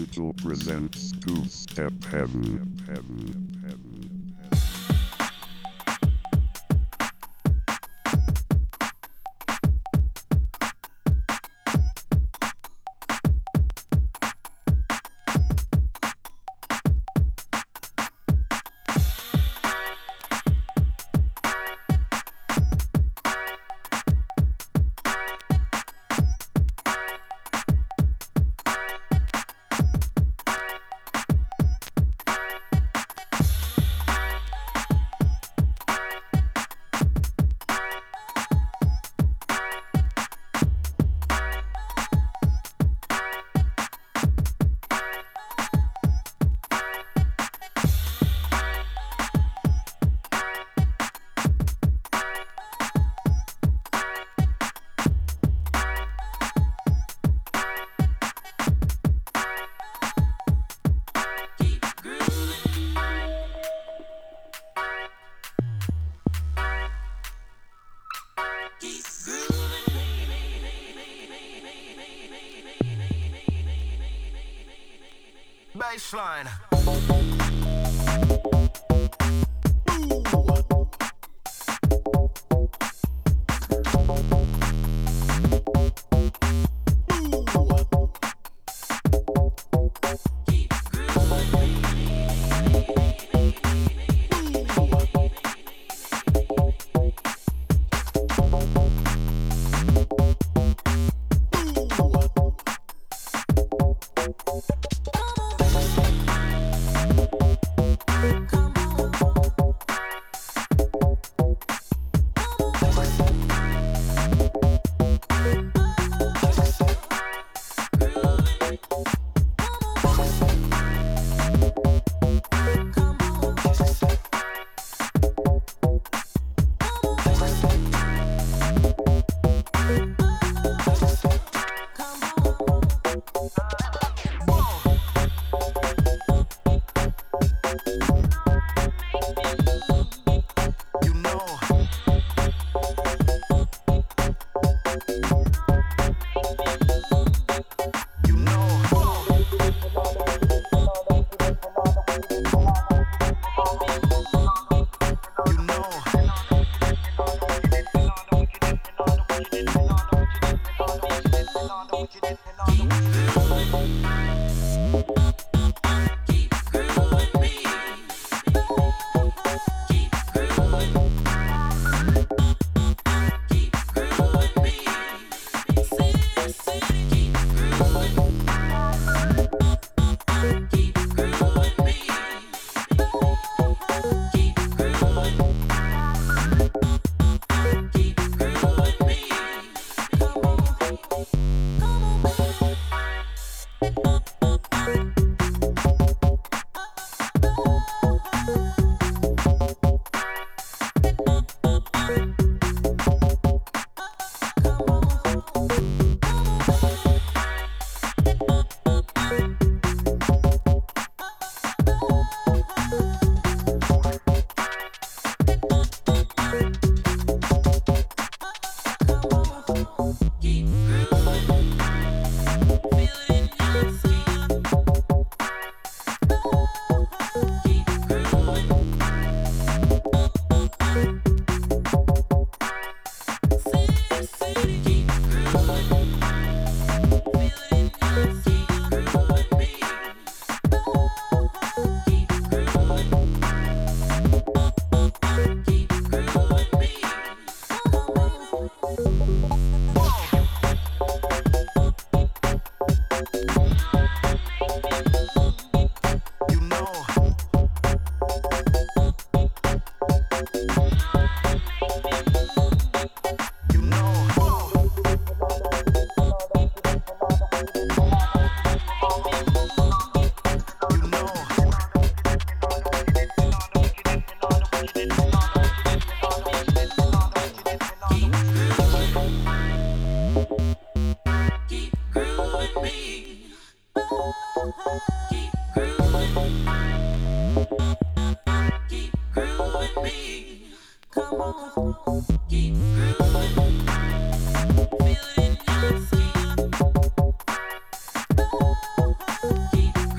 Digital presents Two Step Heaven. Baseline. Keep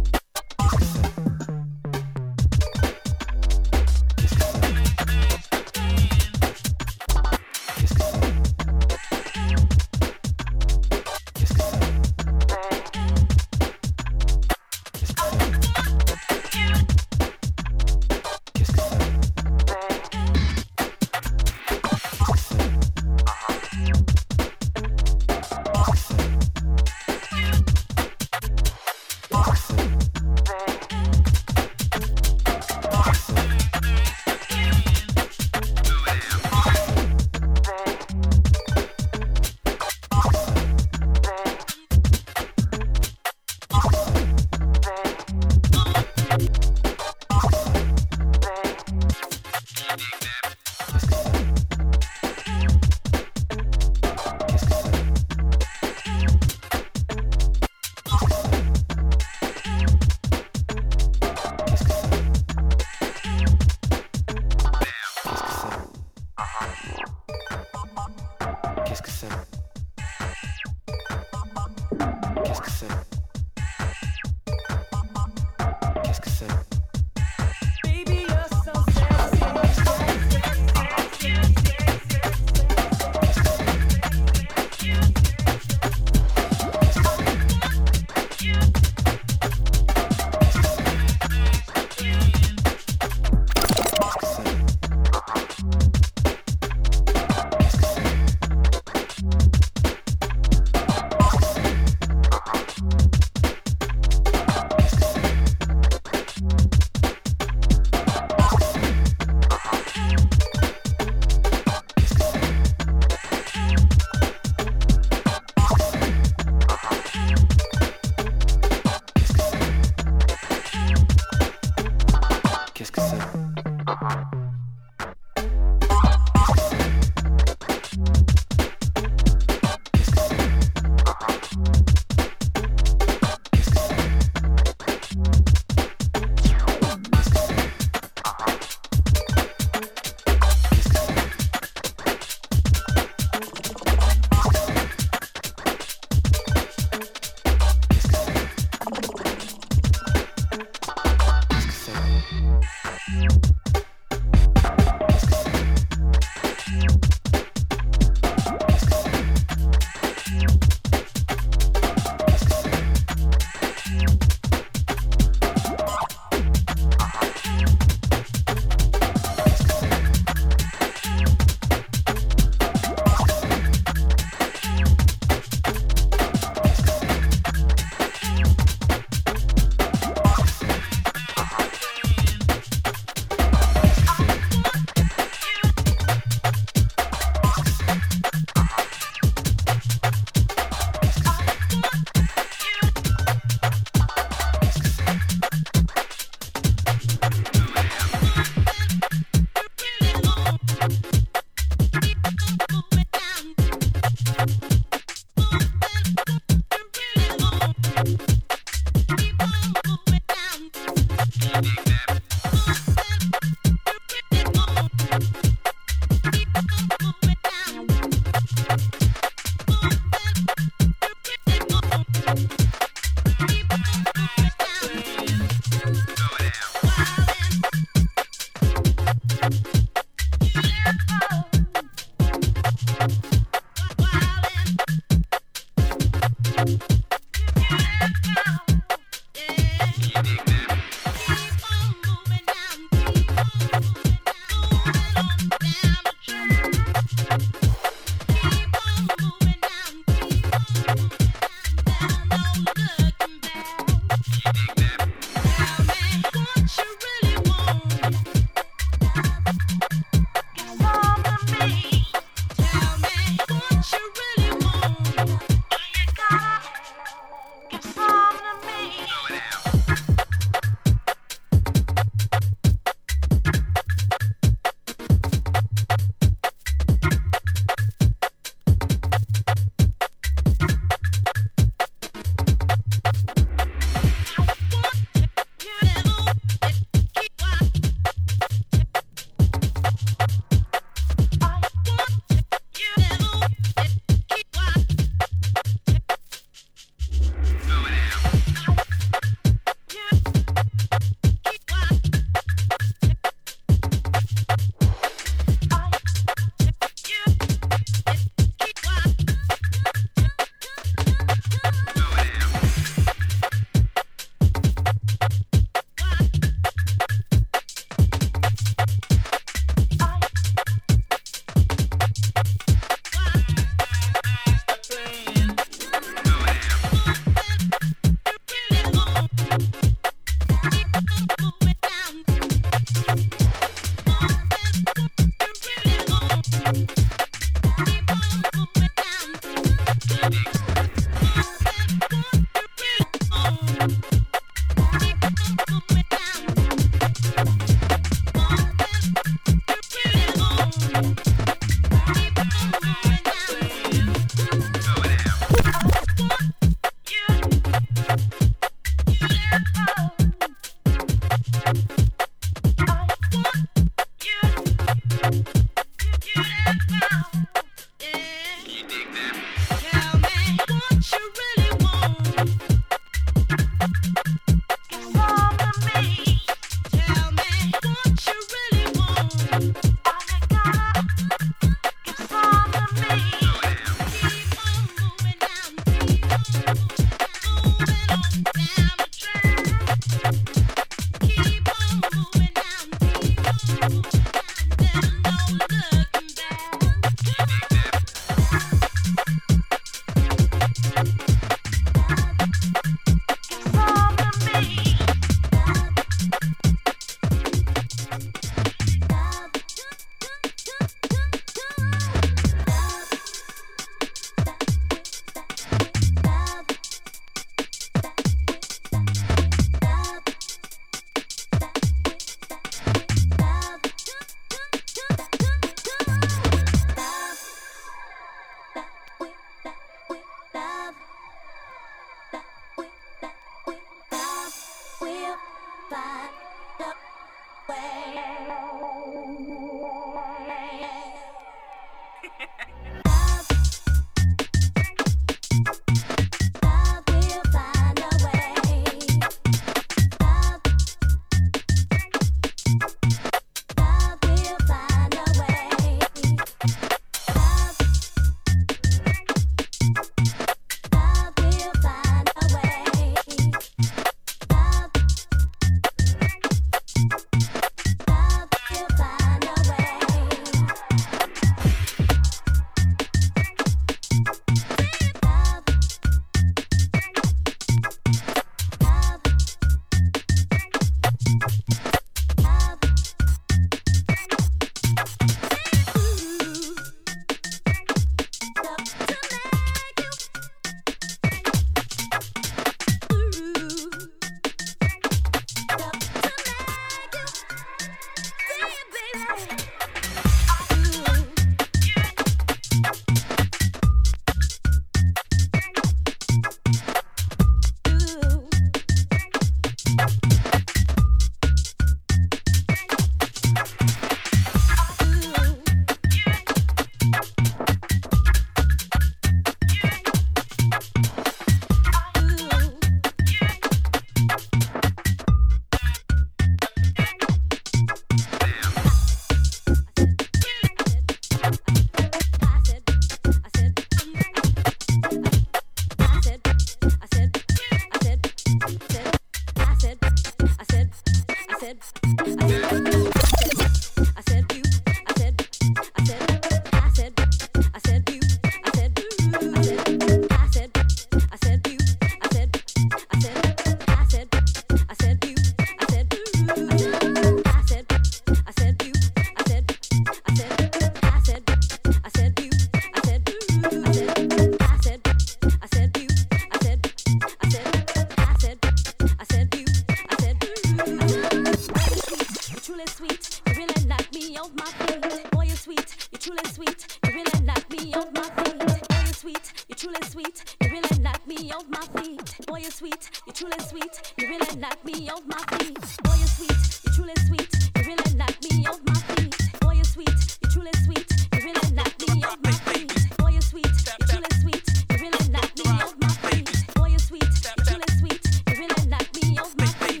me off my feet. Boy, you're sweet, you're truly sweet. You really knock me off my feet. Boy, you're sweet, you're truly sweet. You really knock me off my feet. Boy, you're sweet, you're truly sweet. You really knock me off my feet. Boy, you're sweet, you're truly sweet. You really knock me off my feet. Boy, you're sweet, you're truly sweet. You really knock me off my feet.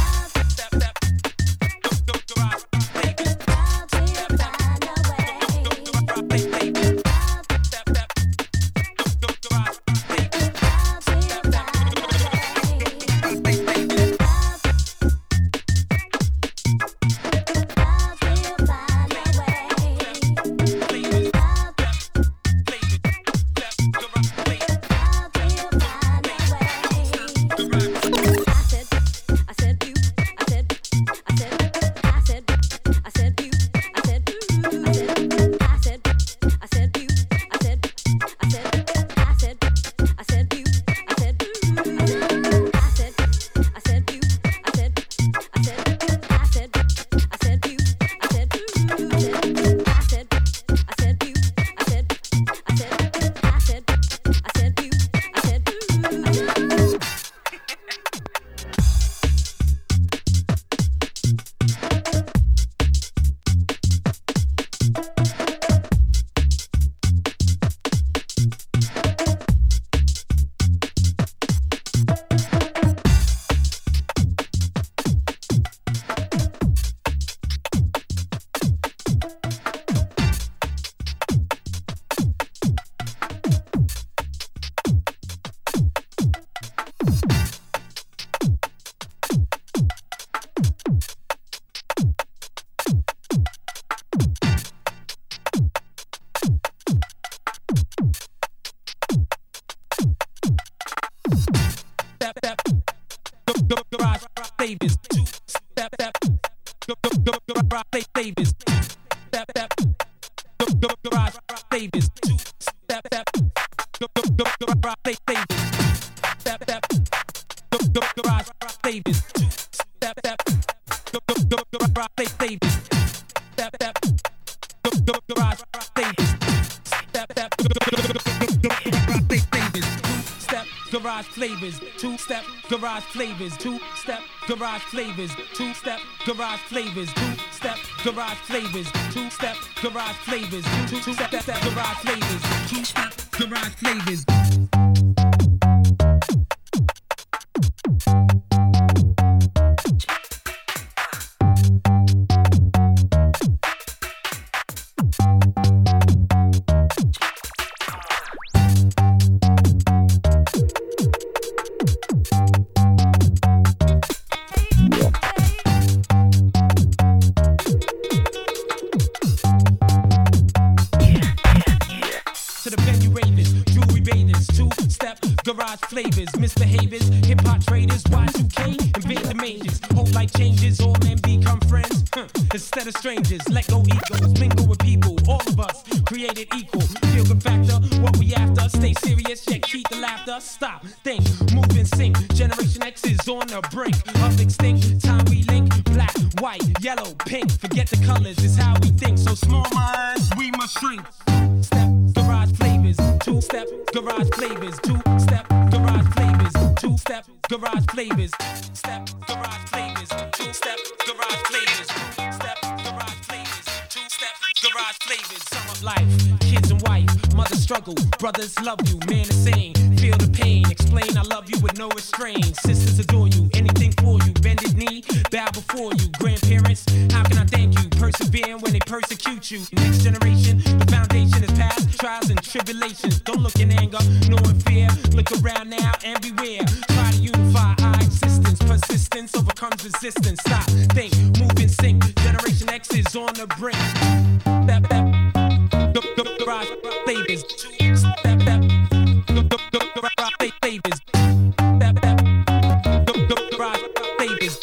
Garage flavors, two-step garage flavors, two-step garage flavors, two-step garage flavors, two-step garage flavors, two-step garage flavors, two-step garage flavors, two-step garage flavors. Garage flavors, misbehaviors, hip-hop traders, Y2K, invade the majors. Whole life changes, all men become friends. Instead of strangers, let go egos, mingle with people. All of us created equal. Feel good factor, what we after. Stay serious, yet keep the laughter. Stop, think, move and sync. Generation X is on the brink of extinct. Time we link, black, white, yellow, pink. Forget the colors, it's how we think. So small minds, we must shrink. Step garage flavors, two-step garage flavors, two-step garage flavors, two-step garage flavors, step garage flavors, two-step garage flavors, step garage flavors, two-step garage flavors. Sum up life, kids and wife, mother struggle, brothers love you, man is sane, feel the pain, explain I love you with no restraint. Sisters adore you, anything for you, bended knee, bow before you. Grandparents, how can I thank you? Persevere when they persecute you. Next generation, the foundation is past trials and tribulations. Don't look in anger, nor in fear. Look around now and beware. Try to unify our existence. Persistence overcomes resistance. Stop, think, move and sync. Generation X is on the brink. Step, step, garage flavors. Step, step, garage flavors. Step, step, garage flavors.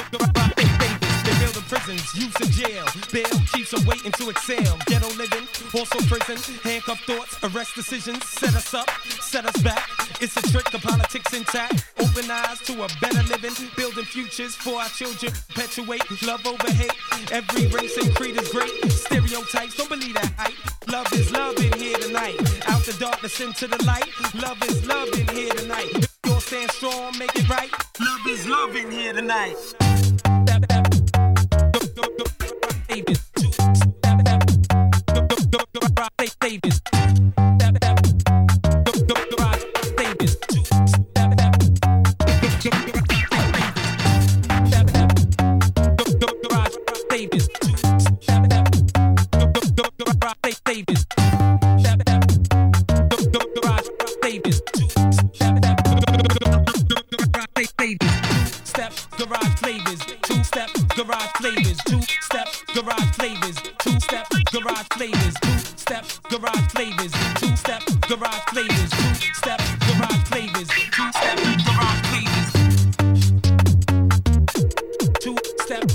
Use of jail, bail keeps them waiting to excel. Ghetto living Also prison, handcuff thoughts, arrest decisions, set us up, set us back. It's a trick, the politics intact. Open eyes to a better living, building futures for our children. Perpetuate love over hate. Every race and creed is great. Stereotypes, don't believe that hype. Love is love in here tonight. Out the darkness into the light. Love is love in here tonight. If you all stand strong, make it right. Love is love in here tonight. Davis. Garage flavors, two-step garage flavors, two-step garage flavors, two-step garage flavors, two-step garage flavors, two-step garage flavors, two-step garage flavors, two-step garage flavors, two-step.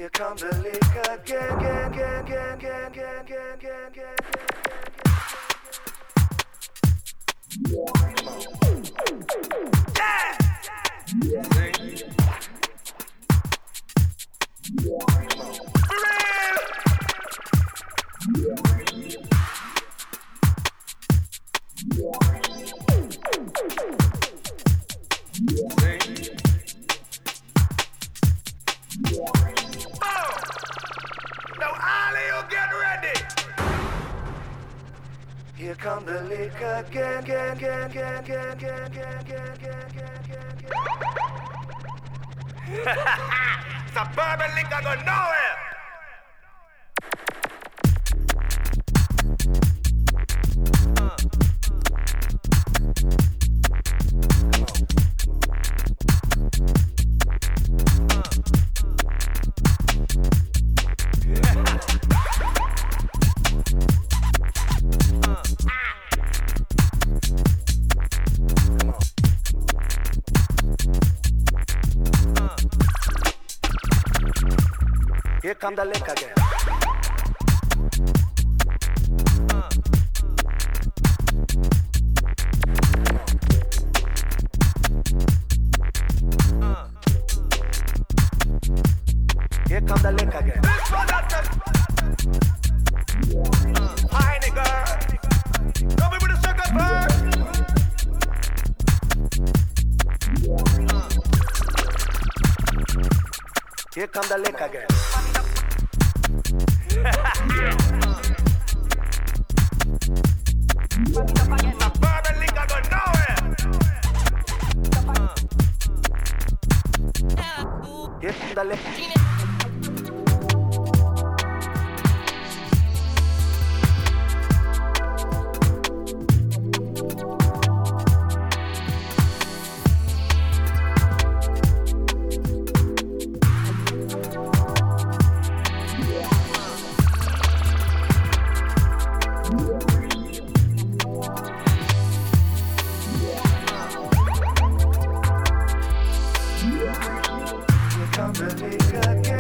Here come the liquor again. Here come the liquor again. Suburban liquor go nowhere. Here come the liquor again. Here come the liquor again. This one that's Heineken. Come with the sugar bird. Here come the liquor again. Suburban liquor go nowhere. Here come the liquor. Come to liquor again.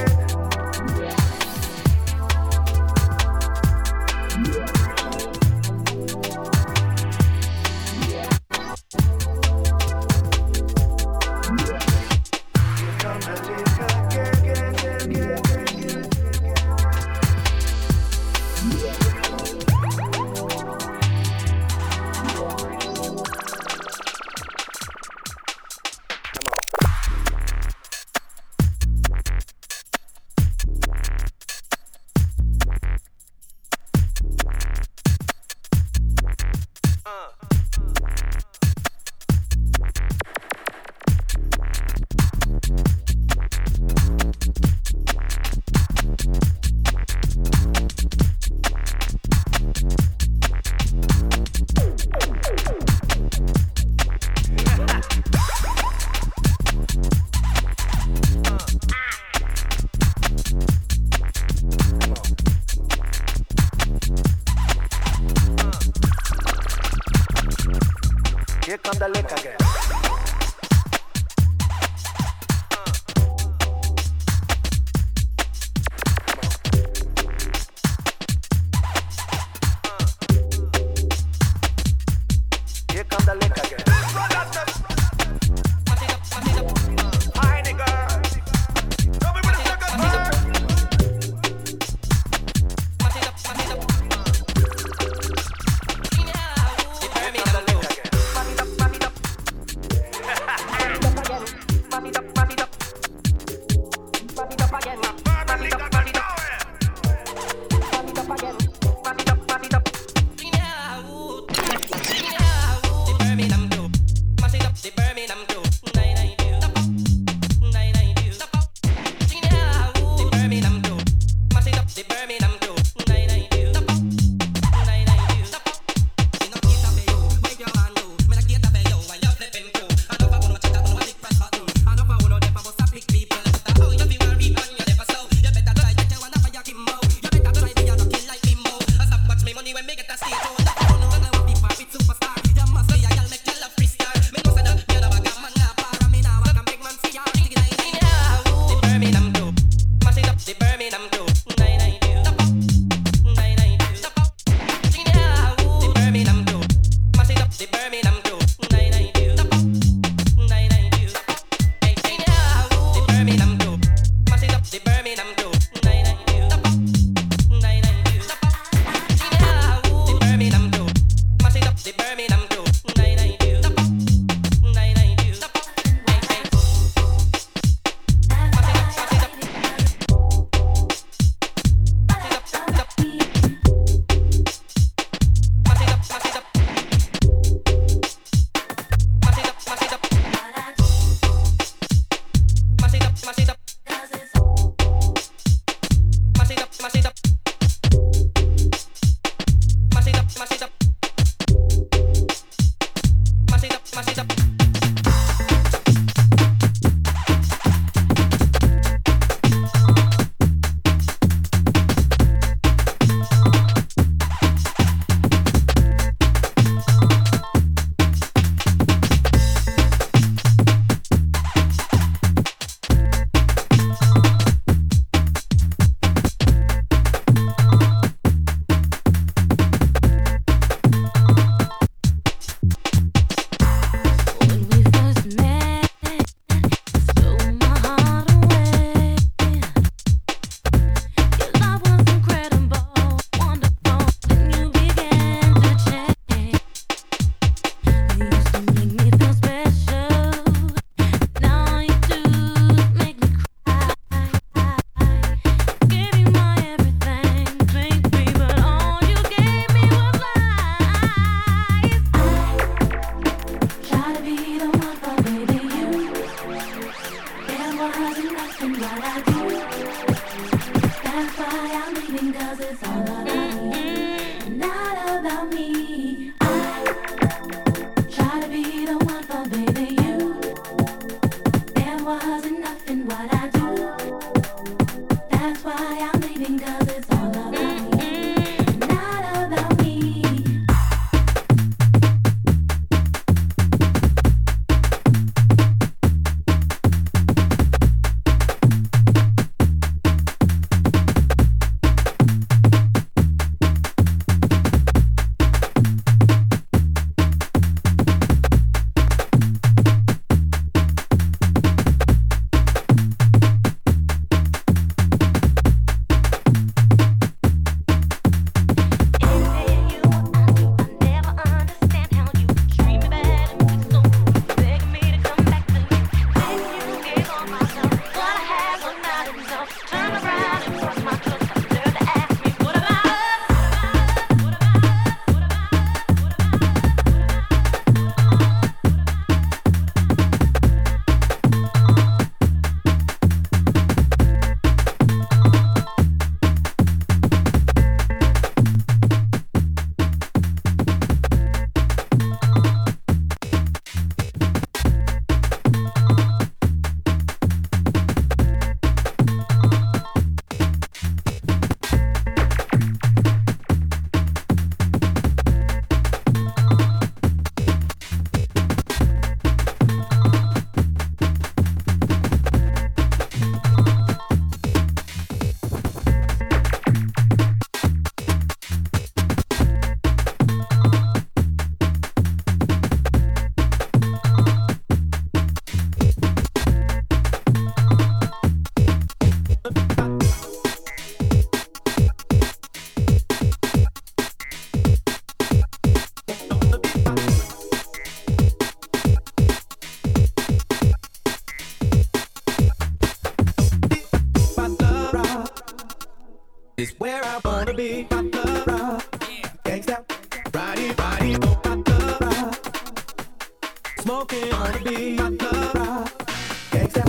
be about the rock. Gangsta, Roddy, about the rock. Smoking wanna be about the rock. Gangsta.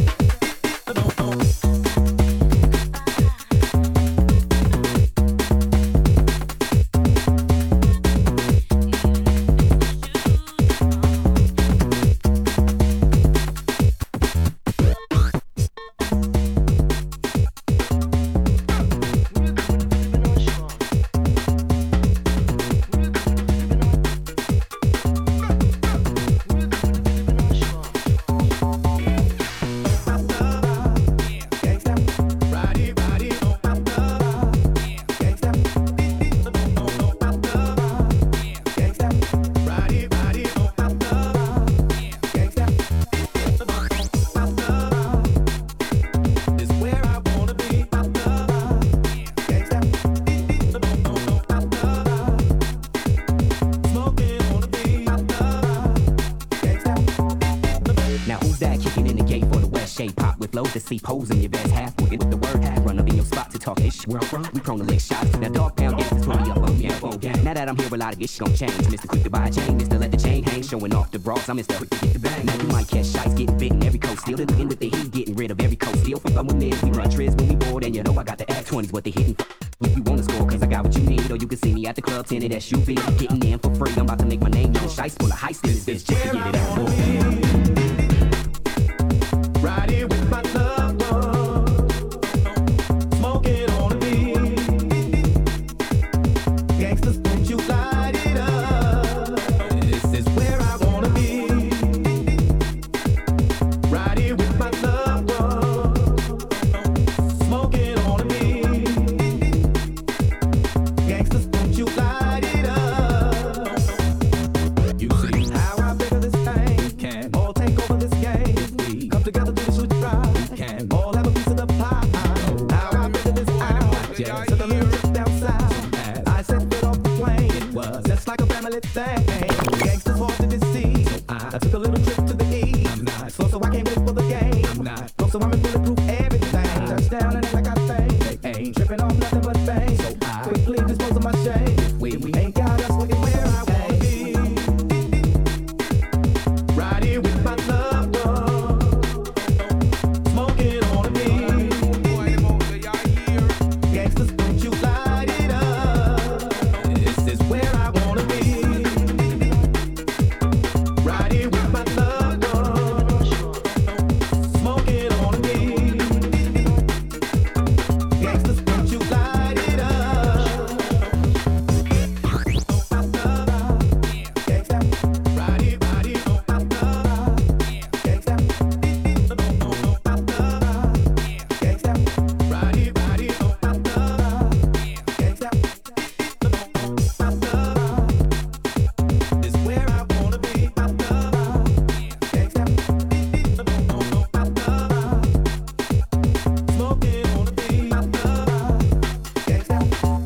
To see pose in your best half, we'll get with the word half. Run up in your spot to talk ish. Where I'm from, we prone to lick shots. Now dog pound gangsters put me up on yeah. Now that I'm here, a lot of ish gon' change. Mr. Quick to buy a chain, Mr. Let the chain hang. Showing off the bras, I'm Mr. Quick to get the bang. Now you might catch shots, getting bitten every coast. Still looking with the heat, getting rid of every coast. Still from with men, we run triz when we bored, and you know I got the act 20's what they hitting. If you wanna score, cause I got what you need, or you can see me at the club, tinted SUV. Getting in for free, I'm about to make my name. Young shice full of heist in this bitch, just to get it out. Right here with my loved one, smoking on the beat. Gangsters, won't you light it up? This is where I wanna be. Right here with my loved one, smoking on the beat. Gangsters, won't you light it up? You see how I figure this thing can all take over this game. We come together to the switch drive. We can all have a piece of the pie. How I figured this out. Yeah, so the little trip down south. As I set foot off the plane, it was just like a family thing. Gangsters hard to deceive. So I took a little trip to the east. I'm not slow, so I can't wait for the game. I'm not broke, so I'm in bulletproof everything. Touchdown and like I think. They ain't tripping off nothing but fame. So I quickly dispose of my shame. We ain't got us looking where I wanna be. Right here with my loved one, smoking on the beat. Gangsters, won't you light it up? This is where I wanna be. Right here with my loved one, smoking on the beat. Gangsters, won't you light it up? Gangsta, right here, Gangsta, Gangsta, right here, Gangsta, is where I wanna be. Gangsta, smoking on the beat. Gangsta.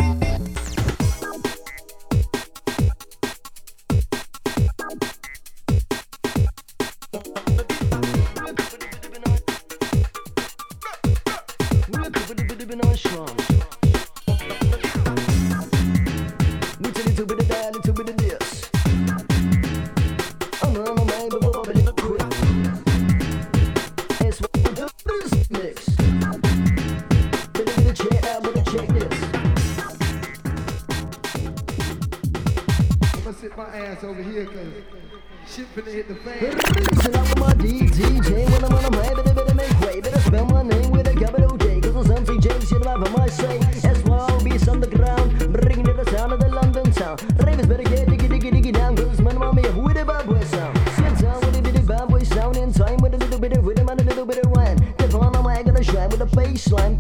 I'ma sit my ass over here cause shit finna hit the fan. Listen up with my DJ when I'm on a mic, better make way. Better spell my name with a capital J. Cause those MC James shit have my say. SYOB's underground, bringing to the sound of the London town. Ravens better get diggy down, cause man, mommy, who the bad boy sound? Sit down with a bit of bad boy sound in time with a little bit of rhythm and a little bit of rhyme. Tip on the mic, gonna shine with a bassline.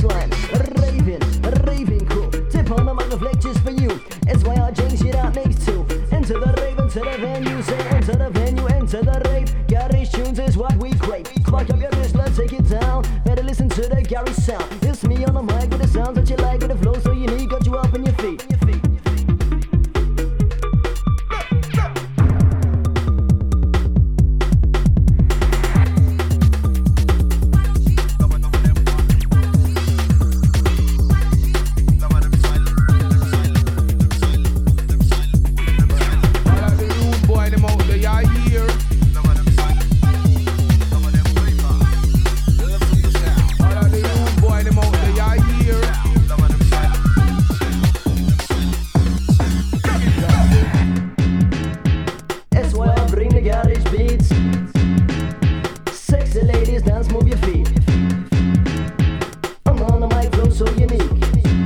Raving cool. Tip on the mic, reflect just for you. SYR James shit out next to. Enter the rave, enter the venue, say enter the venue, enter the rave. Garage tunes is what we crave. Spark up your wrist, let's take it down. Better listen to the Gary sound. It's me on the mic with the sounds that you like, with the flow so unique, got you up on your feet. just move your feet. I'm on the mic flow so unique.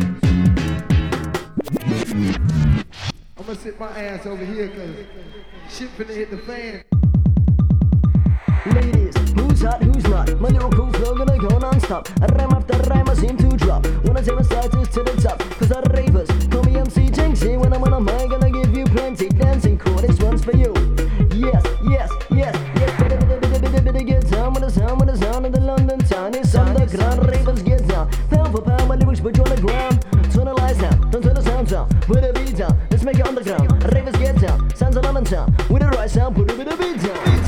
I'ma sit my ass over here cause shit finna hit the fan. Ladies, who's hot, who's not? My lyrical flow gonna go non-stop. Rhyme after rhyme I seem to drop. When I say my start is to the top. Cause the ravers call me MC Jinxie. When I'm on a mic gonna give you plenty. Dancing cool, this one's for you. Yes, yes, yes, yes. Biddy get down with the sound of the London town. It's underground, ravers get down. Pound for pound, my lyrics put you on the ground. Turn the lights down, don't turn the sound down. Put the beat down, let's make it underground. Ravers get down, sounds of London town. With the right sound, put a bit of beat down.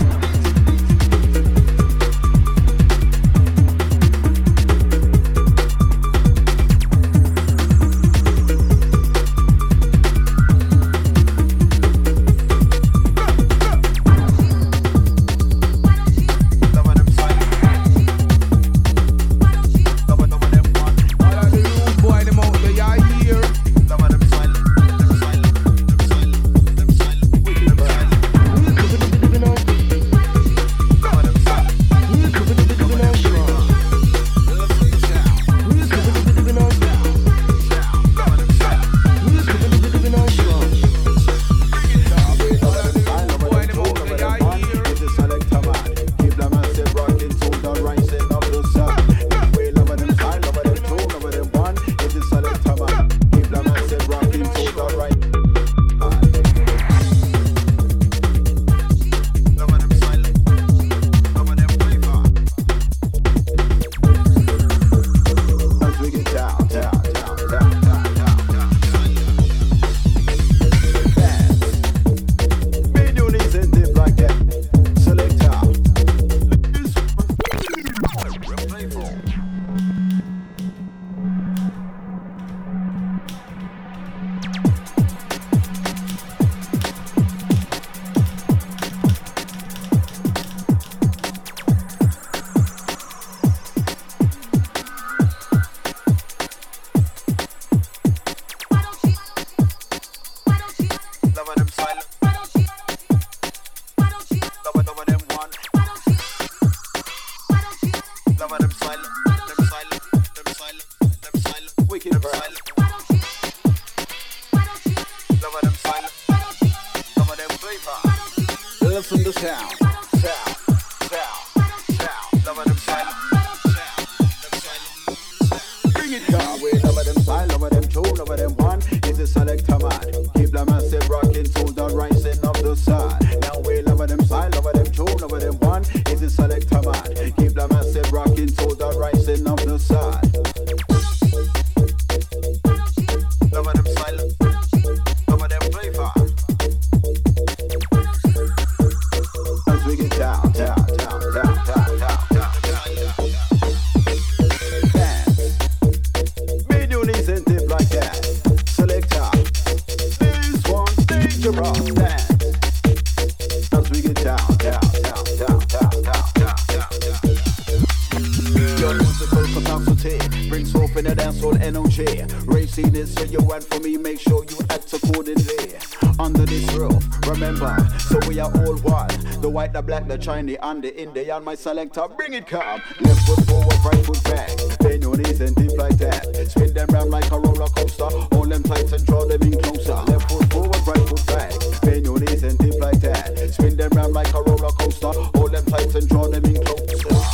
The Chinese and the Indian, my selector, bring it calm. Left foot forward, right foot back. Bend your knees and dip like that. Spin them round like a roller coaster. Hold them tight and draw them in closer. Left foot forward, right foot back. Bend your knees and dip like that. Spin them round like a roller coaster. Hold them tight and draw them in closer.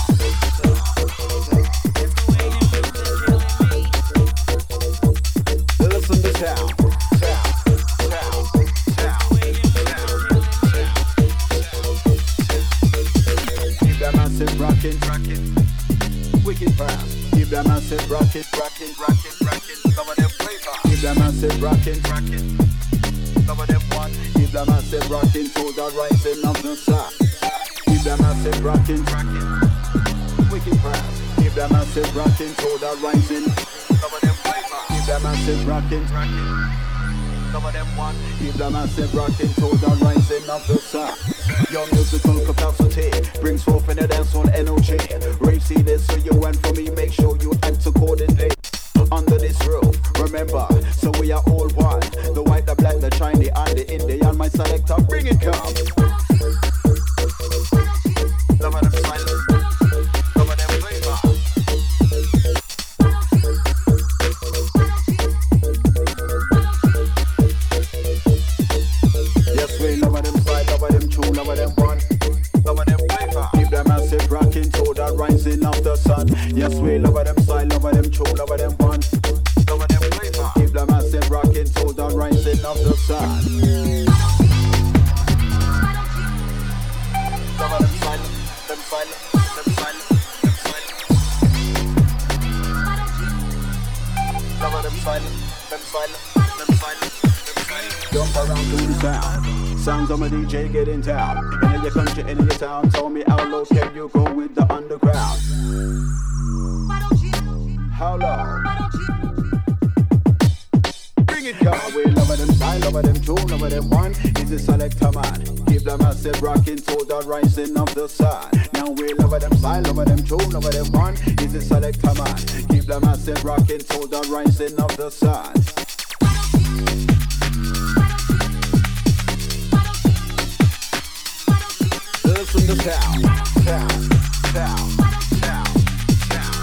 Listen to sound. Rockin', wicked fast. Give them massive rockin'. Some of them flavor. Give them massive rockin'. Some of them one. Give them massive rockin' to the rising of the sun. Give them massive rockin'. Wicked fast. Give them massive rockin' to the rising. Some of them flavor. Give them massive rockin'. Some of them one. Give them massive rockin' to the rising of the sun. Your musical capacity brings forth in the dancehall energy. Rave scene is for you and for me. Make sure you act accordingly. Under this roof, remember, so we are all one. The white, the black, the Chinese, and the Indian. My selector, bring it come. Some of them silent. Some of rising of the sun. Yes, we love them style, love them true, love them fun. Love them flavor. Keep the massive rocking to the rising of the sun. Love them silent, them silent, them silent, them silent. Love them silent, them silent, them silent, them silent. Jump around to the sound. Sounds of my DJ get in town. In your country, in your town. Tell me how low can you go with the underground? How low? Bring it, come. We love them style, love them tune, love them one. Is a selector man. Keep the massive rocking to the rising of the sun. Now we love them style, love them tune, love them one. Is a selector man. Keep the massive rocking to the rising of the sun. Listen to town, town, town, town, town,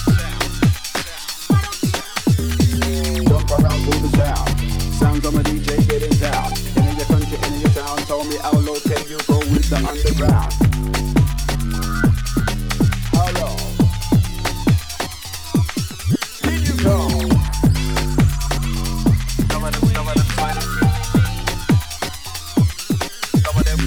town. Jump around to the sound. Sounds of my DJ get in town. In your country, in your town. Tell me how low can you go with the underground? How low? Here you go. Some of them fight. Some of them.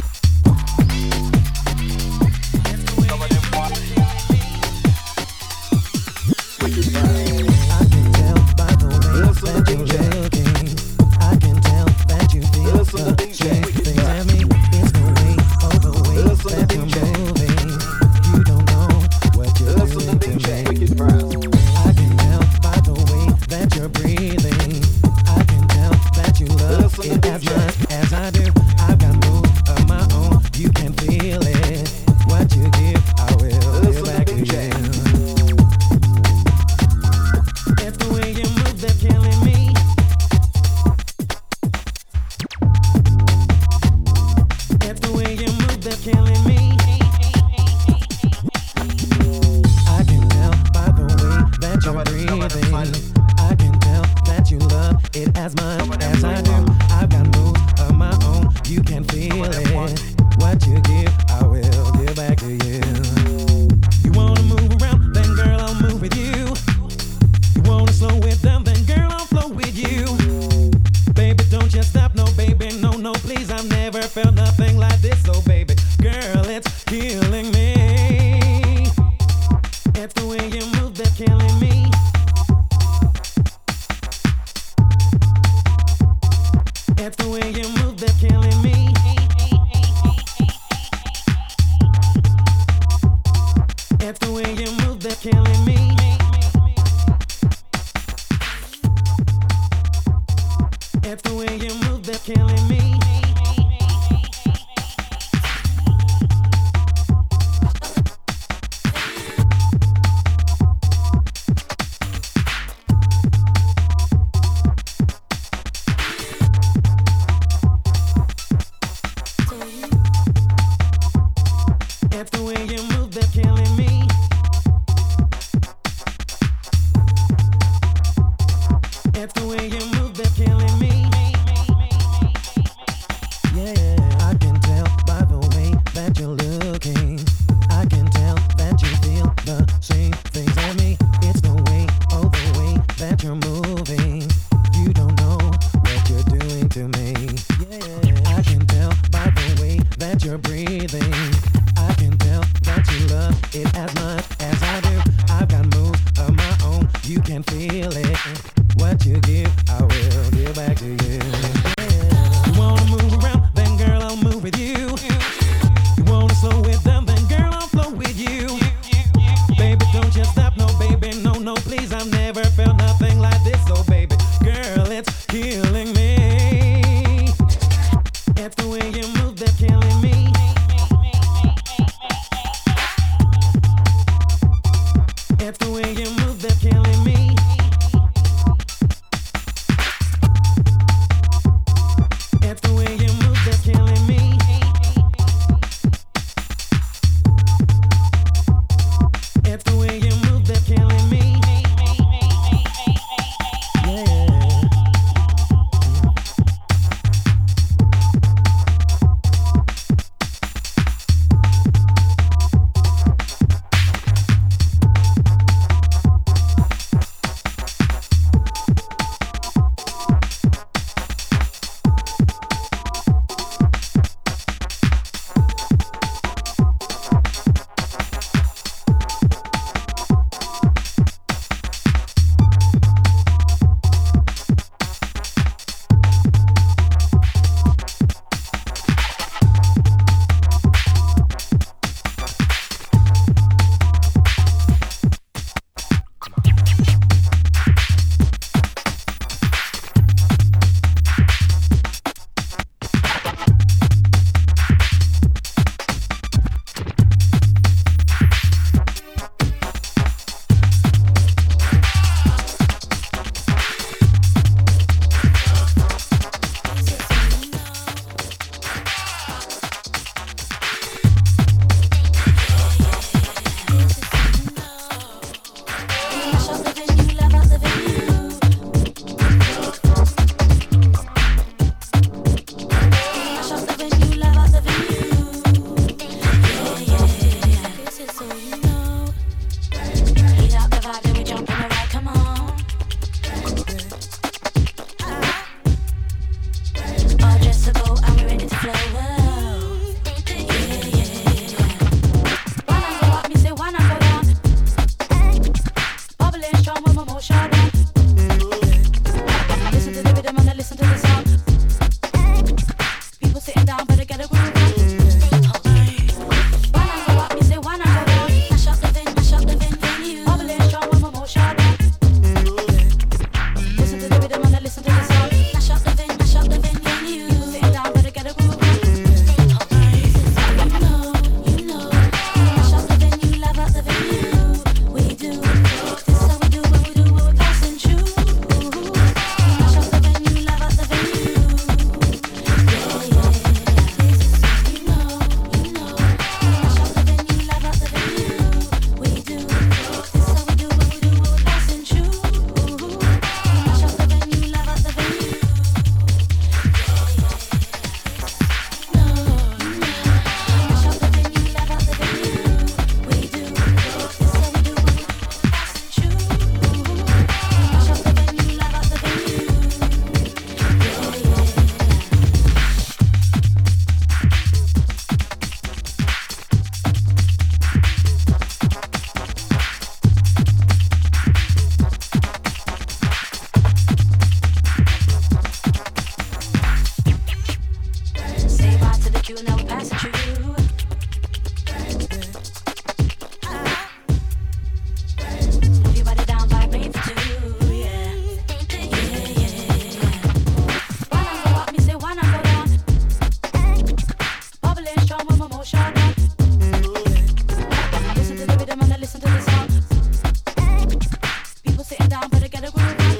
listen to this song. People sitting down, better get a groove on.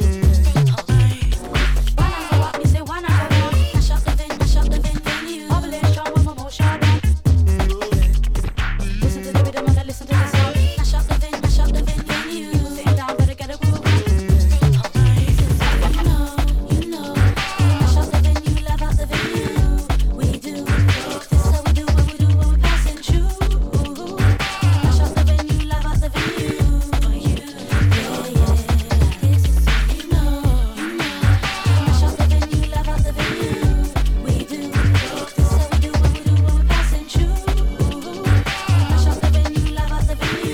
Why not go up? Me say why not go down? Mash up the venue. Bubbling strong with my motion. Listen to the rhythm and listen to the song. Mash up the venue. Sitting down, better get a groove on. You know, mash up the venue, love out the venue. We do, this is how we do what we do when we're passing through. Mash up the venue, love out the venue. For you, yeah. This is, you know, mash up the venue, love out the venue. We do, this is how we do what we do when we're passing through. Mash up the venue, love out the venue.